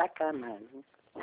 sacanagem.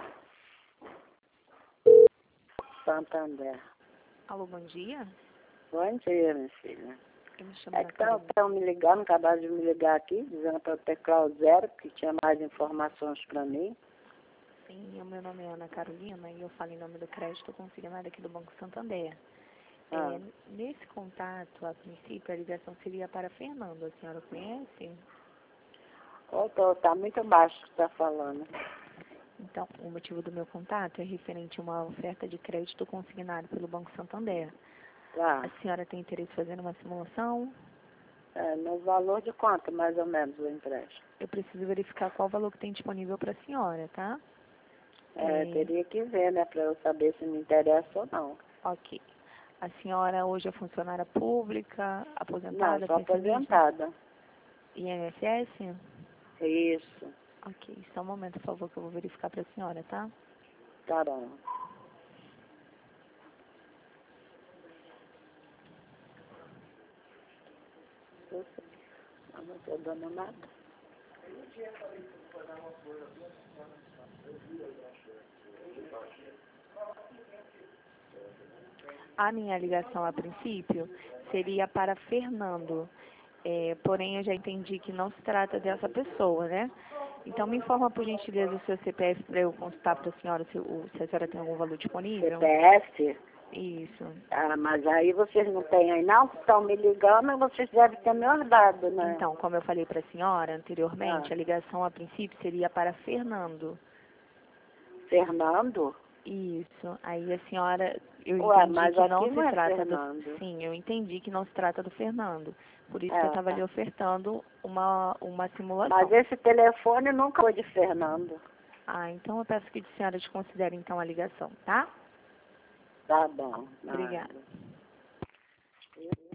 Santander. Alô, bom dia. Bom dia, minha filha. Eu me chamo É que Ana estão me ligando, acabaram de me ligar aqui, dizendo para eu teclar o 0, que tinha mais informações para mim. Sim, o meu nome é Ana Carolina e eu falo em nome do crédito consignado aqui do Banco Santander. Ah. Nesse contato, a princípio, a ligação seria para Fernando. A senhora conhece? Está muito baixo o que está falando. Então, o motivo do meu contato é referente a uma oferta de crédito consignado pelo Banco Santander. Tá. A senhora tem interesse em fazer uma simulação? No valor de quanto, mais ou menos, o empréstimo? Eu preciso verificar qual valor que tem disponível para a senhora, tá? Teria que ver, né, para eu saber se me interessa ou não. Ok. A senhora hoje é funcionária pública, aposentada, Não, sou pensionista? aposentada. INSS? Isso. Ok, só um momento, por favor, que eu vou verificar para a senhora, tá? Tá bom. Eu não estou dando nada. A minha ligação, a princípio, seria para Fernando. Porém, eu já entendi que não se trata dessa pessoa, né? Então, me informa, por gentileza, o seu CPF para eu consultar para a senhora se a senhora tem algum valor disponível. CPF? Isso. Ah, mas aí vocês não têm aí não? Estão me ligando e vocês devem ter meus dados, né? Então, como eu falei para a senhora anteriormente, a ligação, a princípio, seria para Fernando. Fernando? Isso. Aí a senhora, eu Ué, entendi mas que aqui não não se é trata Fernando. Sim, eu entendi que não se trata do Fernando. Por isso que eu estava lhe ofertando uma simulação. Mas esse telefone nunca foi de Fernando. Ah, então eu peço que a senhora desconsidere então a ligação, tá? Tá bom. Obrigada.